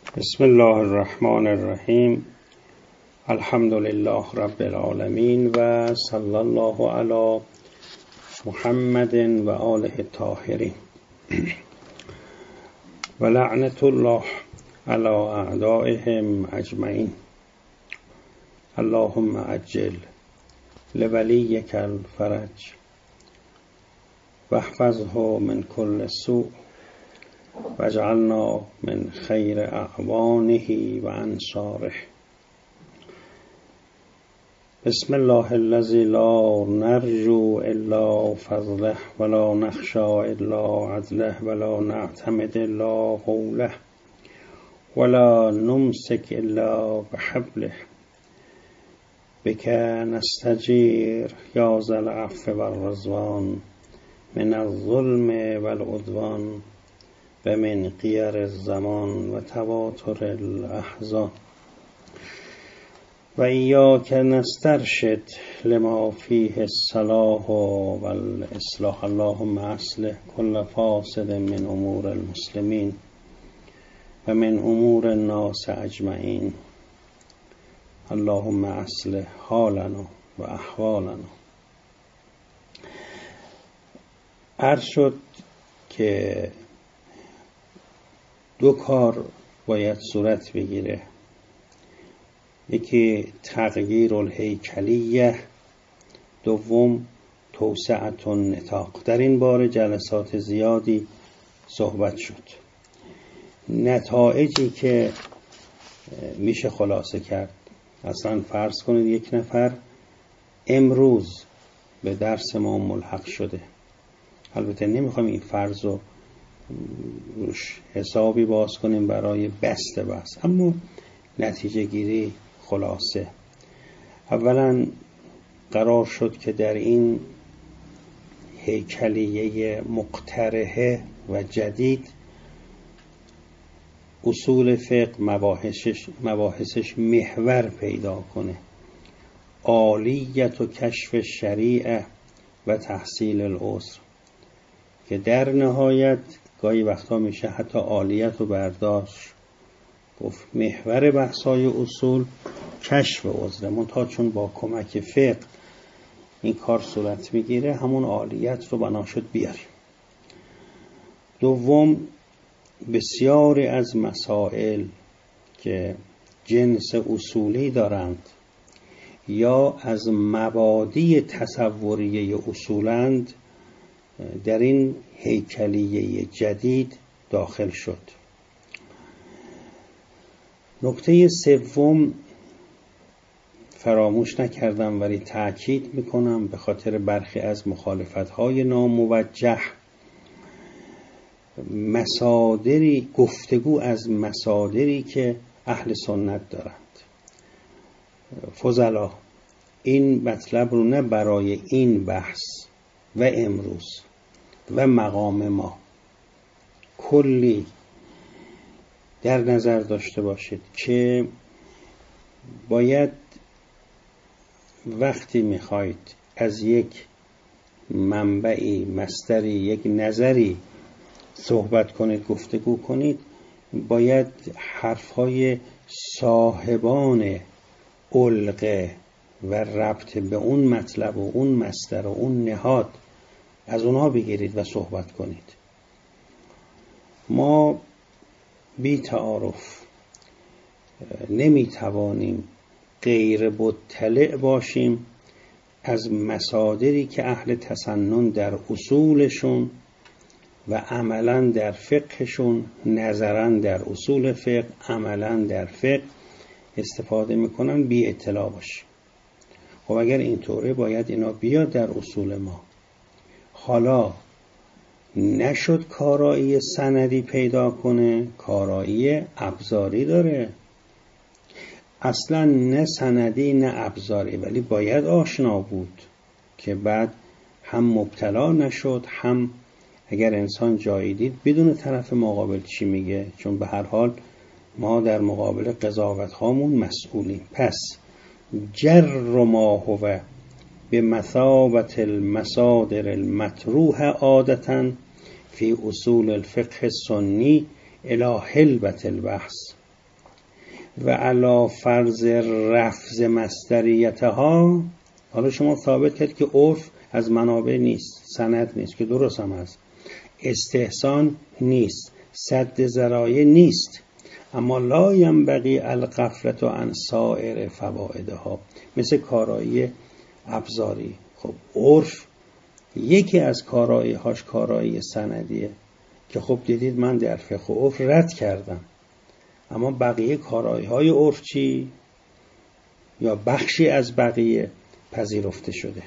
بسم الله الرحمن الرحیم. الحمد لله رب العالمین و صلی الله علی محمد و آله الطاهرین و لعنت الله علی اعدائهم اجمعین. اللهم عجل لولیک الفرج واحفظه من كل سوء واجعلنا من خیر اعوانه و انصاره. بسم الله الذی لا نرجو الا فضله ولا نخشى الا عدله ولا نعتمد الا قوله ولا نمسك الا بحبله بك نستجير يا ذا العفو والرضوان من الظلم والعدوان و من قیر الزمان و تواتر الاحزان و ایاک نسترشد لما فیه الصلاح و الاصلاح. اللهم اصلح کل فاسد من امور المسلمین و من امور الناس اجمعین. اللهم اصلح حالنا و احوالنا. عرض شد که دو کار باید صورت بگیره. یکی تغییر الهیکلیه، دوم توسعة النطاق. در این باره جلسات زیادی صحبت شد. نتایجی که میشه خلاصه کرد، اصلا فرض کنید یک نفر امروز به درس ما ملحق شده. البته نمیخوام این فرض رو روش حسابی باز کنیم برای بحث، اما نتیجه گیری خلاصه. اولا قرار شد که در این هیکلیه مقترحه و جدید اصول فقه مباحثش محور پیدا کنه. عالیت و کشف شریعه و تحصیل العذر، که در نهایت گاهی وقتا میشه حتی عالیت رو برداشت گفت. محور بحثای اصول کشف عذر، منتها چون با کمک فقه این کار صورت میگیره، همون عالیت رو بنا شد بیاریم. دوم، بسیاری از مسائل که جنس اصولی دارند یا از مبادی تصوریه اصولند در این هیکلیه جدید داخل شد. نکته سوم فراموش نکردم ولی تأکید میکنم به خاطر برخی از مخالفت‌های ناموجه، مصادری گفتگو از مصادری که اهل سنت دارند. فضلا این مطلب رو نه برای این بحث و امروز و مقام ما کلی در نظر داشته باشید که باید وقتی میخواید از یک منبعی، مصدری، یک نظری صحبت کنید، گفتگو کنید، باید حرفهای صاحبان علقه و ربط به اون مطلب و اون مصدر و اون نهاد از اونها بگیرید و صحبت کنید. ما بی تعارف نمیتوانیم غیر مطلع باشیم از مصادری که اهل تسنن در اصولشون و عملا در فقهشون، نظرا در اصول فقه، عملا در فقه استفاده میکنن، بی اطلاع باشیم. خب اگر اینطوره باید اینا بیاد در اصول ما. حالا نشد کارایی سندی پیدا کنه، کارایی ابزاری داره. اصلا نه سندی نه ابزاری، ولی باید آشنا بود که بعد هم مبتلا نشد، هم اگر انسان جایی دید بدون طرف مقابل چی میگه، چون به هر حال ما در مقابل قضاوت هامون مسئولیم. پس جر ما هو به مثابت المصادر المطروح عادتا فی اصول الفقه السنی الی حلبة البحث و علی فرض رفض مصدریتها، حالا شما ثابت کرد که عرف از منابع نیست، سند نیست که درست هم هست، استحسان نیست، سد ذرایع نیست، اما لا ینبغی الغفلة عن سایر فوائدها، مثل کارایی ابزاری. خب عرف یکی از کارایی هاش کارایی سندیه که خب دیدید من در فقه عرف رد کردم، اما بقیه کارایی های عرف چی؟ یا بخشی از بقیه پذیرفته شده.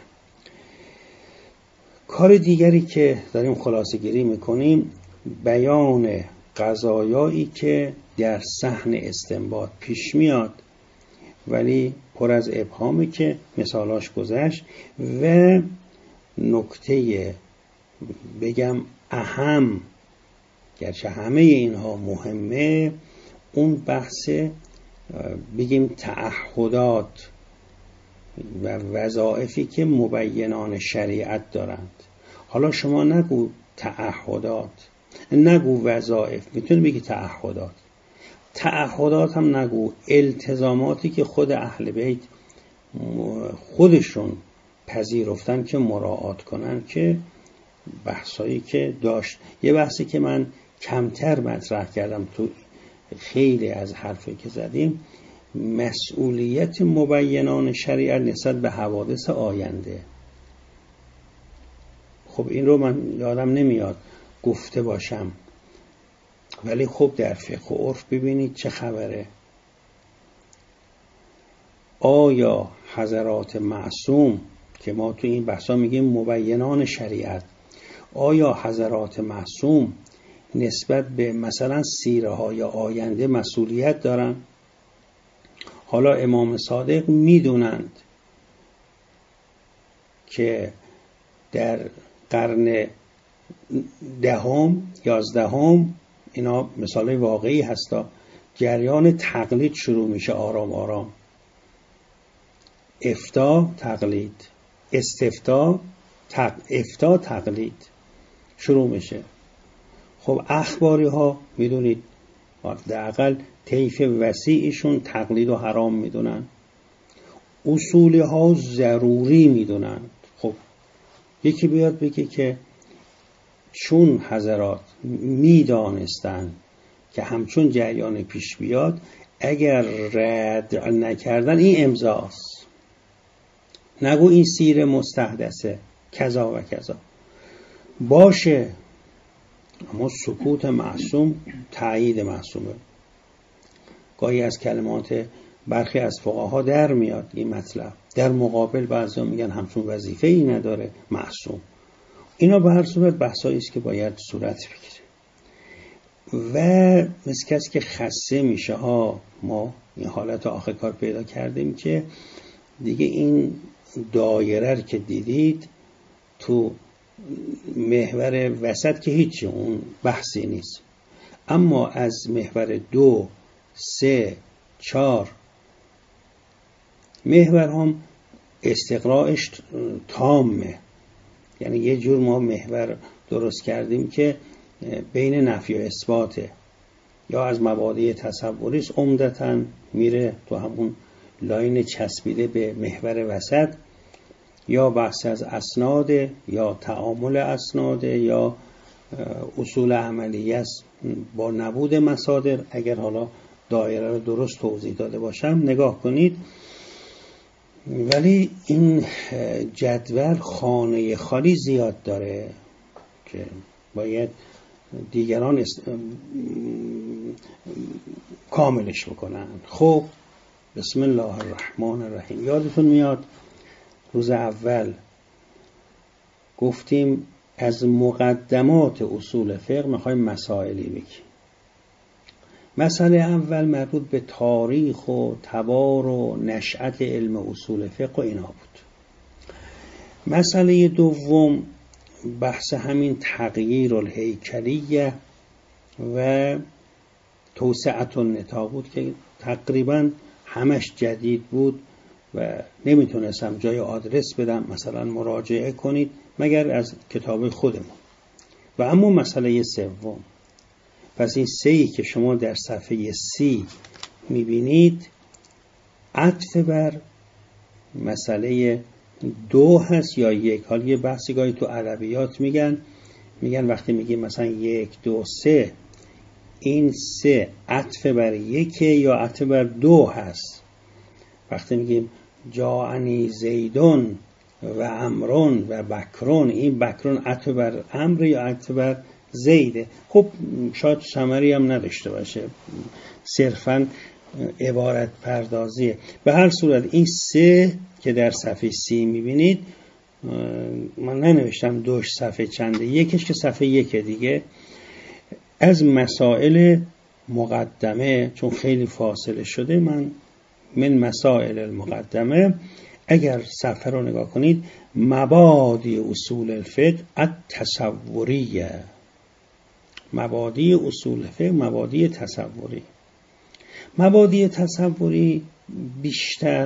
کار دیگری که داریم خلاصه گیری میکنیم بیان قضایایی که در صحن استنباط پیش میاد ولی پر از ابهامه که مثالاش گذشت، و نکته بگم اهم، گرچه همه اینها مهمه، اون بحث بگیم تعهدات و وظایفی که مبینان شریعت دارند. حالا شما نگو تعهدات، نگو وظایف، میتونی بگی تعهدات هم نگو، التزاماتی که خود اهل بیت خودشون پذیرفتن که مراعات کنن، که بحثایی که داشت. یه بحثی که من کمتر مطرح کردم تو خیلی از حرفی که زدیم، مسئولیت مبینان شریعت نسبت به حوادث آینده. خب این رو من یادم نمیاد گفته باشم، ولی خب در فقه و عرف ببینید چه خبره. آیا حضرات معصوم که ما تو این بحثا میگیم مبینان شریعت، آیا حضرات معصوم نسبت به مثلا سیره های آینده مسئولیت دارن؟ حالا امام صادق میدونند که در قرن 10م 11م، اینا مثال واقعی هستا، جریان تقلید شروع میشه آرام آرام، افتاء تقلید، استفتاء افتاء تقلید شروع میشه. خب اخباری ها میدونید حداقل طیف وسیعشون تقلید و حرام میدونن، اصولی ها ضروری میدونن. خب یکی بیاد بگه که چون حضرات میدانستن که همچون جریان پیش بیاد، اگر رد نکردن این امضاست، نگو این سیر مستحدثه کذا و کذا باشه، اما سکوت معصوم تایید معصومه. گاهی از کلمات برخی از فقها در میاد این مطلب، در مقابل بعضیا میگن همچون وظیفه ای نداره معصوم. اینا به هر صورت بحثایی است که باید صورت بگیره و مثل کسی که خسته میشه ها. ما این حالت آخر کار پیدا کردیم که دیگه این دایره که دیدید تو محور وسط که هیچی، اون بحثی نیست، اما از محور 2 3 4 محور هم استقراءش تامه. یعنی یه جور ما محور درست کردیم که بین نفی و اثباته، یا از مبادئ تصوریست، عمدتاً میره تو همون لاین چسبیده به محور وسط، یا بحث از اسناد، یا تعامل اسناد، یا اصول عملیه است با نبود مصادر. اگر حالا دایره رو درست توضیح داده باشم نگاه کنید. ولی این جدول خانه خالی زیاد داره که باید دیگران کاملش بکنن. خب بسم الله الرحمن الرحیم. یادتون میاد روز اول گفتیم از مقدمات اصول فقه میخوایم مسائلی بگیم. مسئله اول مربوط به تاریخ و تبار و نشأت علم اصول فقه و اینا بود. مسئله دوم بحث همین تغییر الهیکلیه و توسعه النطاق بود که تقریبا همش جدید بود و نمیتونستم جای آدرس بدم مثلا مراجعه کنید مگر از کتاب خودمون. و اما مسئله سوم، پس این 3 که شما در صفحه 30 میبینید عطف بر مسئله دو هست یا یک. حالا یه بحثی گاهی تو ادبیات میگن وقتی میگیم مثلا 1 2 3 این 3 عطف بر یکه یا عطف بر دو هست. وقتی میگیم جاءنی زیدون و عمرون و بکرون، این بکرون عطف بر عمر یا عطف بر زیده. خب شاید ثمری هم نداشته باشه، صرفاً عبارت پردازیه. به هر صورت این 3 که در صفحه 30 میبینید، من ننوشتم دوش صفحه چنده، یکش که صفحه 1 دیگه، از مسائل مقدمه، چون خیلی فاصله شده، من مسائل المقدمه، اگر صفحه رو نگاه کنید، مبادی اصول الفقه التصوریه، مبادی اصول فقه، مبادی تصوری. مبادی تصوری بیشتر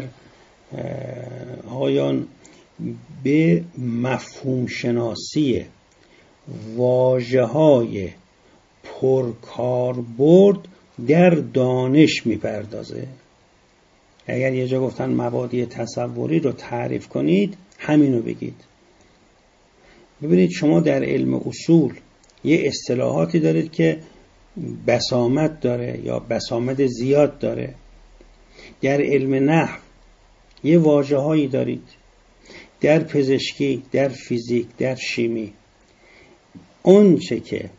آیان به مفهوم شناسی واژه‌های پرکاربرد در دانش میپردازه. اگر یه جا گفتن مبادی تصوری رو تعریف کنید، همینو بگید. ببینید شما در علم اصول یه اصطلاحاتی دارید که بسامد داره یا بسامد زیاد داره. در علم نحو یه واژه‌هایی دارید، در پزشکی، در فیزیک، در شیمی. اون چه که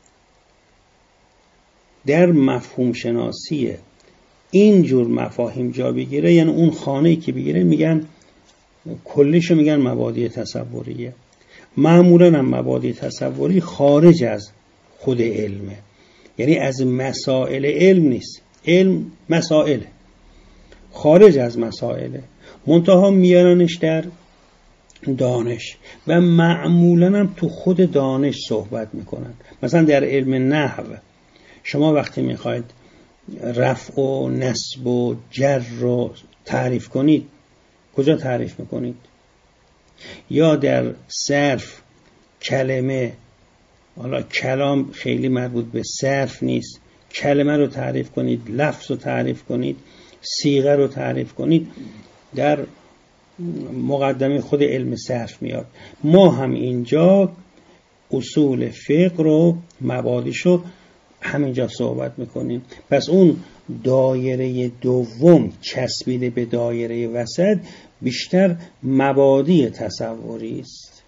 در مفهوم شناسی اینجور مفاهیم جا بگیره، یعنی اون خانه‌ای که بگیره، میگن کلیشو میگن مبادی تصوریه. معمولاً هم مبادی تصوری خارج از خود علمه، یعنی از مسائل علم نیست. علم مسائل خارج از مسائله، منتها میارنش در دانش و معمولاً هم تو خود دانش صحبت میکنن. مثلا در علم نحو شما وقتی میخواید رفع و نصب و جر رو تعریف کنید، کجا تعریف میکنید؟ یا در صرف کلمه، حالا کلام خیلی مربوط به صرف نیست، کلمه رو تعریف کنید، لفظ رو تعریف کنید، صیغه رو تعریف کنید، در مقدمه خود علم صرف میاد. ما هم اینجا اصول فقه رو، مبادیشو همینجا صحبت میکنیم. پس اون دایره دوم چسبیده به دایره وسط بیشتر مبادی تصوری است.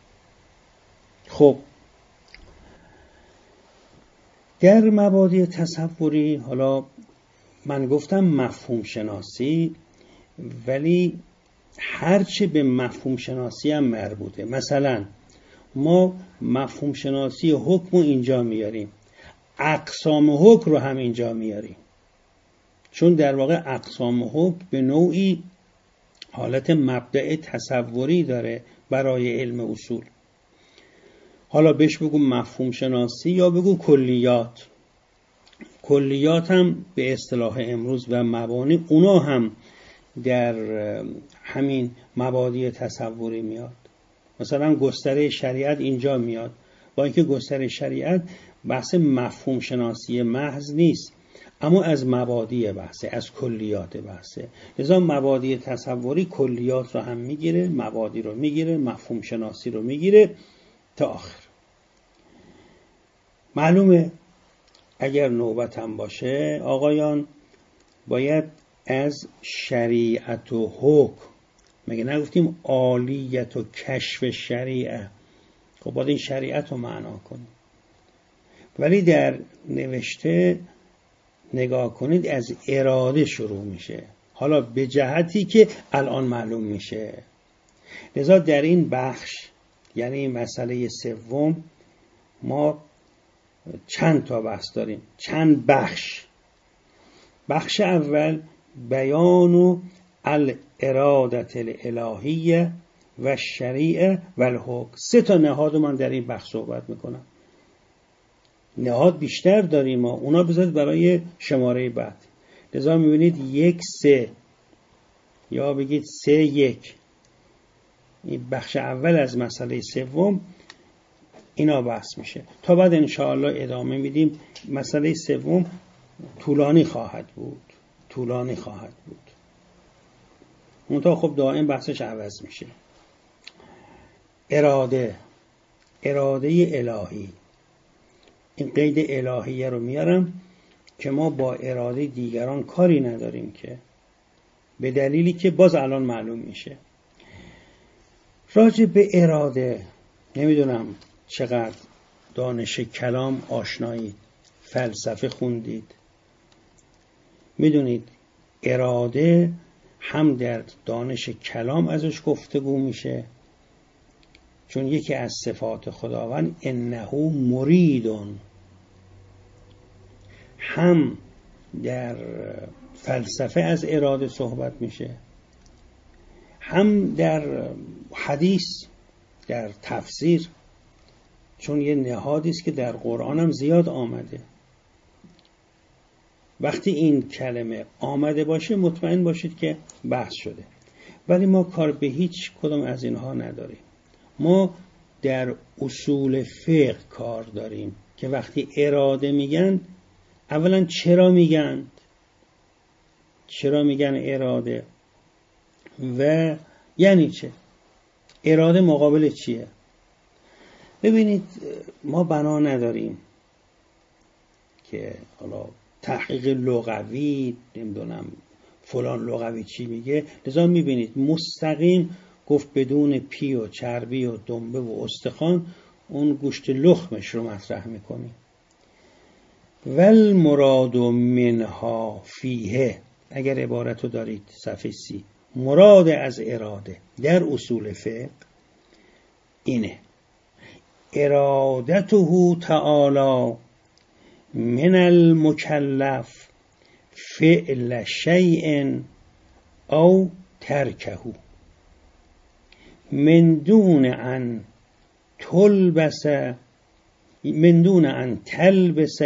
خب در مبادی تصوری، حالا من گفتم مفهوم شناسی، ولی هرچه به مفهوم شناسی هم مربوطه. مثلا ما مفهوم شناسی حکم رو اینجا میاریم، اقسام حکم رو هم اینجا میاریم، چون در واقع اقسام حکم به نوعی حالت مبدأ تصوری داره برای علم اصول. حالا بهش بگو مفهوم شناسی یا بگو کلیات. کلیات هم به اصطلاح امروز و مبانی، اونا هم در همین مبادی تصوری میاد. مثلا گستره شریعت اینجا میاد، با اینکه گستره شریعت بحث مفهوم شناسی محض نیست، اما از مبادی بحثه، از کلیات بحثه. لذا مبادی تصوری کلیات رو هم میگیره، مبادی رو میگیره، مفهوم شناسی رو میگیره تا آخر. معلومه اگر نوبت هم باشه آقایان، باید از شریعت و حکم، مگه نگفتیم عالیت و کشف شریعه، خب باید این شریعت رو معنا کنیم. ولی در نوشته نگاه کنید از اراده شروع میشه، حالا به جهتی که الان معلوم میشه. لذا در این بخش، یعنی مسئله سوم، ما چند تا بحث داریم، چند بخش. بخش اول بیان الارادة الالهیه و شریعه و الحکم. 3 تا نهاد من در این بخش صحبت میکنم. نهاد بیشتر داریم، اونا بذارید برای شماره بعد. لذا میبینید 1 3 یا بگید 3 1. این بخش اول از مسئله سوم اینا بحث میشه، تا بعد انشاءالله ادامه میدیم. مسئله سوم طولانی خواهد بود. طولانی خواهد بود. منتها خب دائم بحثش عوض میشه. اراده الهی، این قید الهیه رو میارم که ما با اراده دیگران کاری نداریم، که به دلیلی که باز الان معلوم میشه. راجع به اراده نمیدونم چقدر دانش کلام آشنایید، فلسفه خوندید، میدونید اراده هم در دانش کلام ازش گفتگو میشه، چون یکی از صفات خداوند انه مریدون، هم در فلسفه از اراده صحبت میشه، هم در حدیث، در تفسیر، چون یه نهادی است که در قرآن هم زیاد آمده. وقتی این کلمه آمده باشه مطمئن باشید که بحث شده. ولی ما کار به هیچ کدوم از اینها نداریم. ما در اصول فقه کار داریم که وقتی اراده میگن، اولا چرا میگن اراده و یعنی چه؟ اراده مقابل چیه؟ ببینید ما بنا نداریم که حالا تحقیق لغوی، نمیدونم فلان لغوی چی میگه، لذا میبینید مستقیم گفت بدون پی و چربی و دنبه و استخوان، اون گوشت لخمش رو مطرح میکنیم. ول مراد منها فیه، اگر عبارت رو دارید صفحه 30، مراد از اراده در اصول فقه اینه: ارادته تعالی من المکلف فعل شیء او ترکه من دون ان تلبس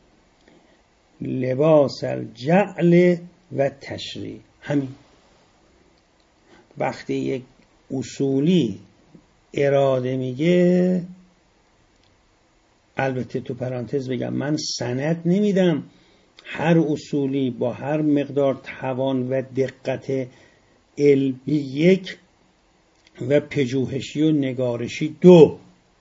لباس الجعل و تشریع. همین. وقتی یک اصولی اراده میگه، البته تو پرانتز بگم من سند نمیدم هر اصولی با هر مقدار توان و دقت علمی 1 و پژوهشی و نگارشی 2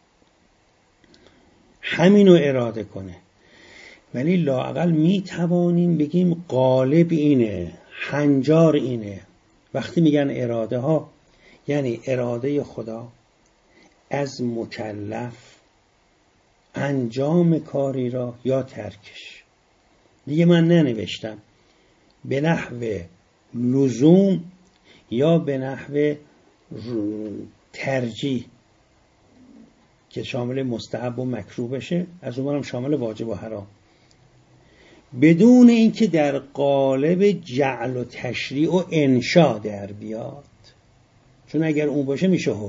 همینو اراده کنه، ولی لااقل می توانیم بگیم غالب اینه، هنجار اینه. وقتی میگن اراده ها یعنی اراده خدا از مکلف انجام کاری را یا ترکش. دیگه من ننوشتم به نحو لزوم یا به نحو ترجیح که شامل مستحب و مکروه بشه، از اونم شامل واجب و حرام، بدون اینکه در قالب جعل و تشریع و انشاء در بیاد. چون اگر اون باشه میشه حکم.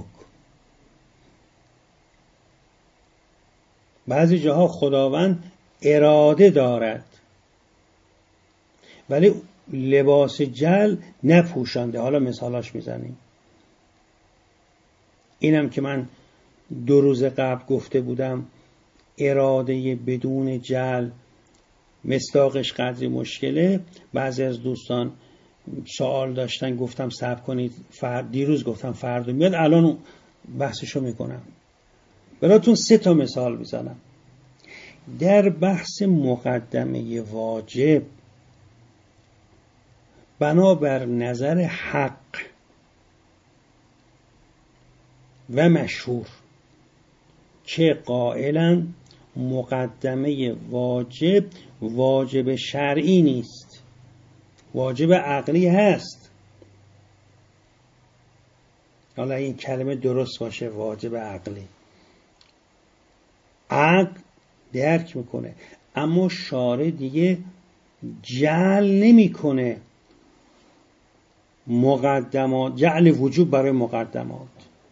بعضی جاها خداوند اراده دارد ولی لباس جعل نپوشانده. حالا مثالاش میزنیم. اینم که من 2 روز قبل گفته بودم اراده بدون جعل مصداقش قدری مشکله. بعضی از دوستان سوال داشتن، گفتم صبر کنید، دیروز گفتم فردا میاد، الان بحثشو میکنم. براتون 3 تا مثال میزنم. در بحث مقدمه واجب بنابر نظر حق و مشهور که قائلا مقدمه واجب شرعی نیست، واجب عقلی هست. حالا این کلمه درست باشه، واجب عقلی، عقل درک میکنه، اما شارع دیگه جعل نمیکنه مقدمات، جعل وجوب برای مقدمات.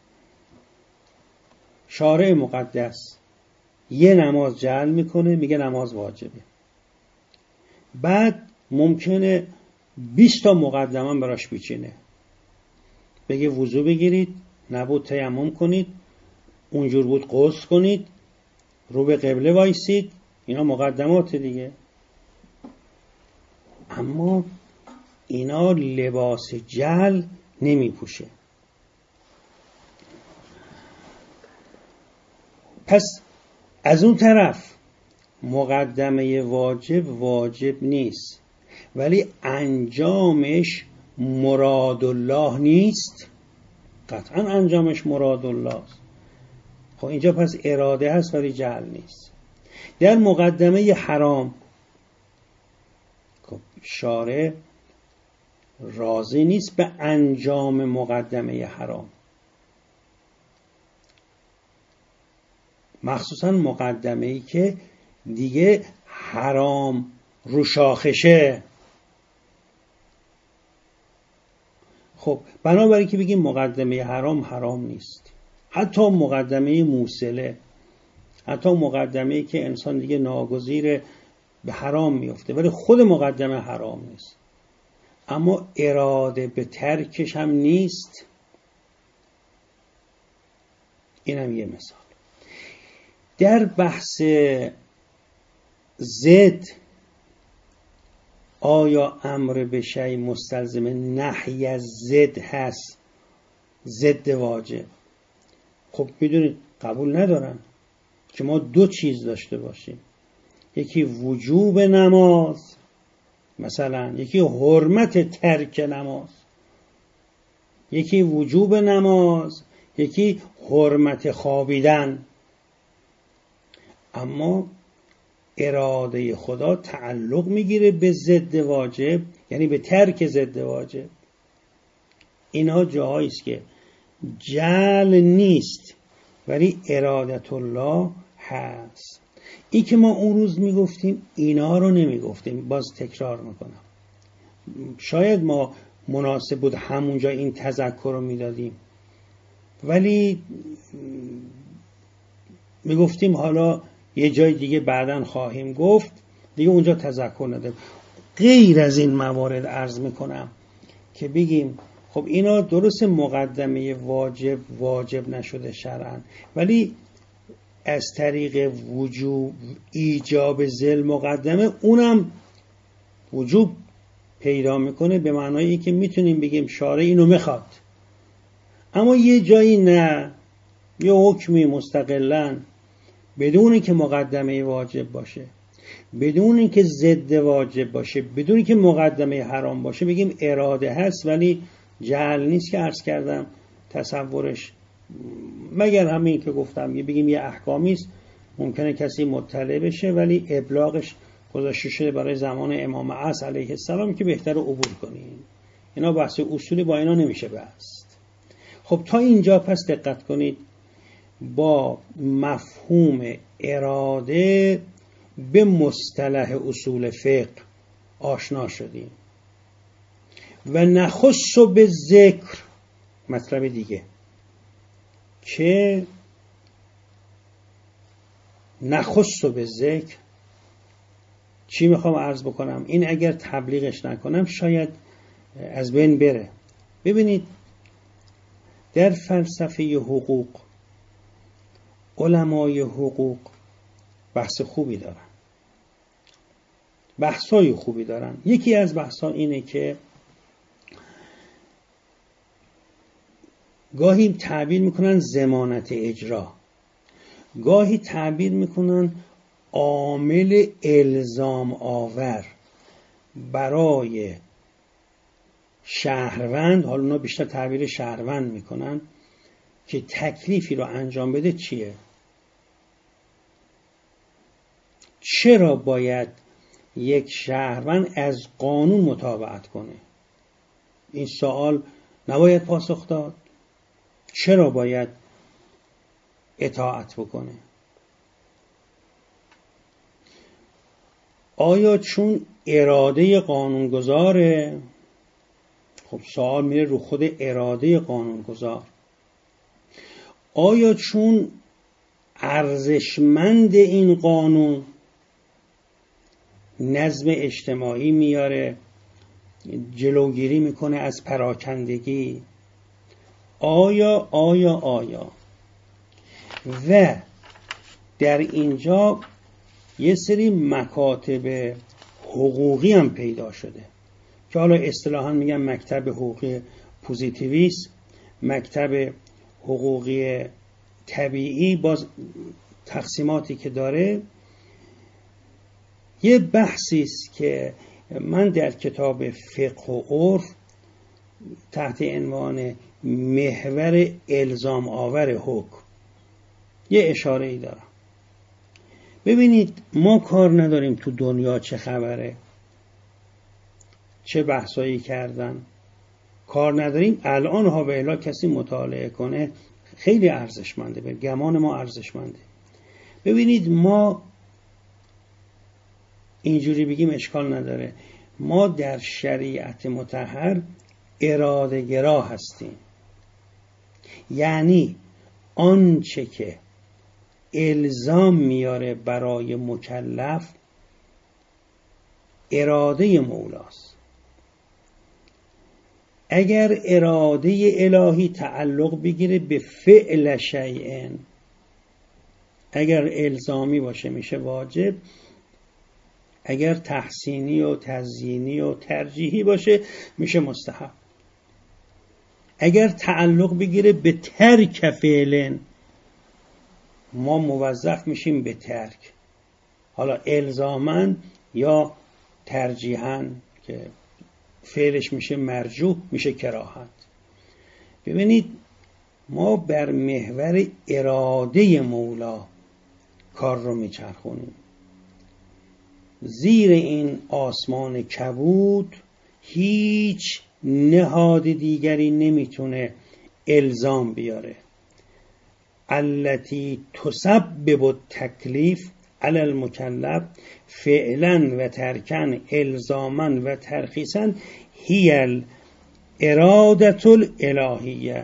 شارع مقدس یه نماز جعل میکنه، میگه نماز واجبه. بعد ممکنه 20 تا مقدمه براش بیچینه، بگه وضو بگیرید، نبود تیمم کنید، اونجور بود غسل کنید، رو به قبله وایسید. اینا مقدمات دیگه. اما اینا لباس جهل نمی پوشه. پس از اون طرف مقدمه واجب نیست، ولی انجامش مراد الله نیست. قطعا انجامش مراد الله است. خب اینجا پس اراده هست ولی جهل نیست. در مقدمه حرام خب شارع راضی نیست به انجام مقدمه حرام، مخصوصا مقدمه‌ای که دیگه حرام رو شاخشه. خب بنابراین که بگیم مقدمه حرام نیست، حتی مقدمه موصله، حتی مقدمه‌ای که انسان دیگه ناگزیر به حرام میفته ولی خود مقدمه حرام نیست، اما اراده به ترکش هم نیست. اینم یه مثال. در بحث ضد آیا امر به شیء مستلزم نهی از ضد هست؟ ضد واجب. خب میدونید قبول ندارن که ما دو چیز داشته باشیم، یکی وجوب نماز مثلا، یکی حرمت ترک نماز. یکی وجوب نماز، یکی حرمت خوابیدن. اما اراده خدا تعلق میگیره به ضد واجب، یعنی به ترک ضد واجب. اینها جاهایی است که جعل نیست ولی ارادت الله هست. این که ما اون روز میگفتیم اینا رو نمیگفتیم، باز تکرار میکنم. شاید ما مناسب بود همونجا این تذکر رو میدادیم، ولی میگفتیم حالا یه جای دیگه بعداً خواهیم گفت، دیگه اونجا تذکر نده. غیر از این موارد عرض میکنم که بگیم خب اینا درست مقدمه واجب نشده شرعاً، ولی از طریق وجوب ایجاب ذل مقدمه اونم وجوب پیدا میکنه، به معنای که میتونیم بگیم شارع اینو میخواد. اما یه جایی نه، یه حکمی مستقلاً بدون که مقدمه واجب باشه، بدون که ضد واجب باشه، بدون که مقدمه حرام باشه، بگیم اراده هست ولی جهل نیست که عرض کردم تصورش، مگر همین که گفتم بگیم یه احکامی است ممکنه کسی مطلع بشه ولی ابلاغش گذاشته شده برای زمان امام عصر علیه السلام که بهتر عبور کنیم. اینا بحث اصولی، با اینا نمیشه بست. خب تا اینجا پس دقت کنید، با مفهوم اراده به مصطلح اصول فقه آشنا شدیم و نخص به ذکر مطلب دیگه که نخص به ذکر چی میخوام عرض بکنم؟ این اگر تبلیغش نکنم شاید از بین بره. ببینید در فلسفه حقوق علمای حقوق بحث خوبی دارن، بحثای خوبی دارن. یکی از بحثا اینه که گاهی تعبیر میکنن ضمانت اجرا، گاهی تعبیر میکنن عامل الزام آور برای شهروند. حالا اونا بیشتر تعبیر شهروند میکنن که تکلیفی رو انجام بده. چیه؟ چرا باید یک شهروند از قانون مطابقت کنه؟ این سوال نباید پاسخ داد. چرا باید اطاعت بکنه؟ آیا چون اراده قانونگذاره؟ خب سوال میره رو خود اراده قانونگذار. آیا چون ارزشمند این قانون نظم اجتماعی میاره، جلوگیری میکنه از پراکندگی؟ آیا و در اینجا یه سری مکاتب حقوقی هم پیدا شده که حالا اصطلاحاً میگن مکتب حقوقی پوزیتیویسم، مکتب حقوقی طبیعی، باز تقسیماتی که داره. یه بحثی است که من در کتاب فقه و عرف تحت عنوان محور الزام آور حکم یه اشاره ای دارم. ببینید ما کار نداریم تو دنیا چه خبره، چه بحثایی کردن، کار نداریم. الان ها به الا کسی مطالعه کنه خیلی ارزشمنده، به گمان ما ارزشمنده. ببینید ما اینجوری بگیم اشکال نداره، ما در شریعت مطهر اراده گرا هستیم. یعنی آنچه که الزام میاره برای مکلف اراده مولاست. اگر اراده الهی تعلق بگیره به فعل شیء، اگر الزامی باشه میشه واجب، اگر تحسینی و تزیینی و ترجیحی باشه میشه مستحب. اگر تعلق بگیره به ترک فعل، ما موظف میشیم به ترک، حالا الزاماً یا ترجیحاً که فعلش میشه مرجوح، میشه کراهت. ببینید ما بر محور اراده مولا کار رو میچرخونیم. زیر این آسمان کبود هیچ نهاد دیگری نمیتونه الزام بیاره. التی تسبب التکلیف علی المکلف فعلا و ترکا الزاما و ترخیصا هی الاراده الالهیه.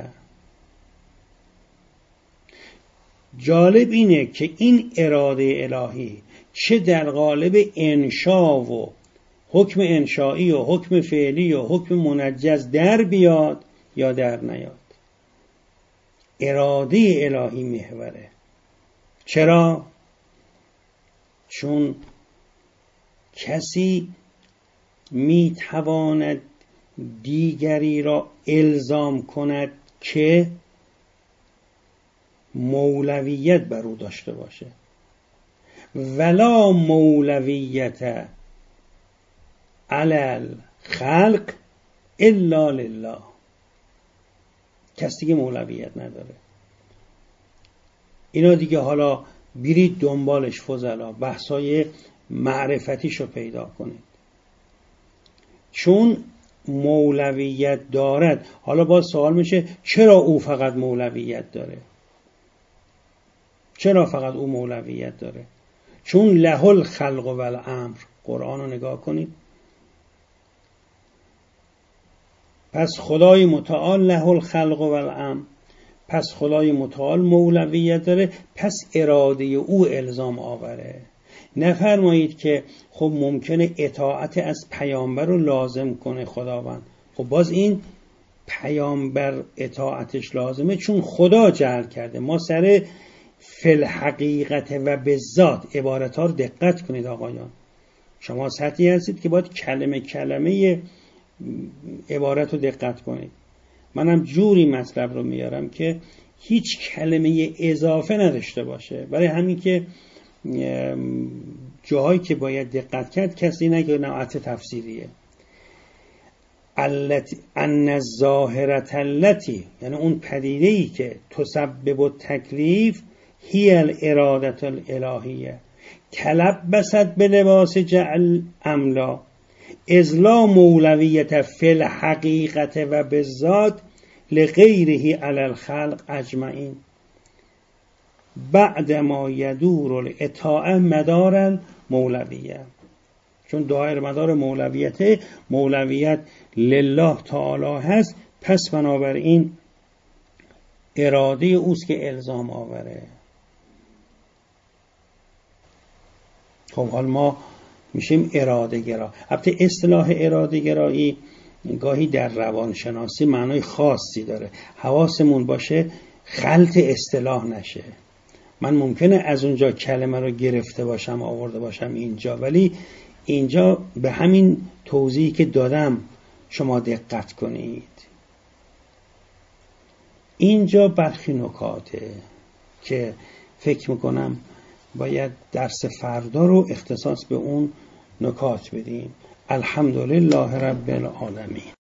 جالب اینه که این اراده الهی چه در قالب انشا و حکم انشایی و حکم فعلی و حکم منجز در بیاد یا در نیاد، اراده الهی محوره. چرا؟ چون کسی میتواند دیگری را الزام کند که مولویت بر او داشته باشه، ولا مولویت علی الخلق الا لله. کسی دیگه مولویت نداره. اینا دیگه حالا برید دنبالش فضلا، بحثای معرفتیشو پیدا کنید. چون مولویت دارد. حالا باز سوال میشه چرا او فقط مولویت داره؟ چرا فقط او مولویت داره؟ چون له الخلق و الامر. قرآن رو نگاه کنید. پس خدای متعال له الخلق و الامر، پس خدای متعال مولویت داره، پس اراده او الزام آوره. نفرمایید که خب ممکنه اطاعت از پیامبر رو لازم کنه خداوند. خب باز این پیامبر اطاعتش لازمه چون خدا جعل کرده. ما سر فل حقیقت و بالذات عبارت ها رو دقت کنید آقایان. شما سطحی هستید که باید کلمه کلمه عبارت رو دقت کنید. منم جوری مطلب رو میارم که هیچ کلمه اضافه نداشته باشه، برای همین که جاهایی که باید دقت کرد کسی نگه نوعت تفسیریه. ان الظاهرة التي، یعنی اون پدیده‌ای که تسبب التکلیف هی الاراده الالهیه تلبست به لباس جعل املا ازلا مولویت فی الحقیقت و بالذات لغیره علی الخلق اجمعین بعد ما یدور الاطاعه مدار مولویه. چون دایر مدار مولویت لله تعالی هست، پس بنابراین اراده اوست که الزام آوره. خب حال ما میشیم اراده گرا. البته اصطلاح اراده گرایی گاهی در روانشناسی معنای خاصی داره، حواسمون باشه خلط اصطلاح نشه. من ممکنه از اونجا کلمه رو گرفته باشم آورده باشم اینجا، ولی اینجا به همین توضیحی که دادم شما دقت کنید. اینجا برخی نکاته که فکر میکنم باید درس فردا رو اختصاص به اون نکات بدیم. الحمدلله رب العالمین.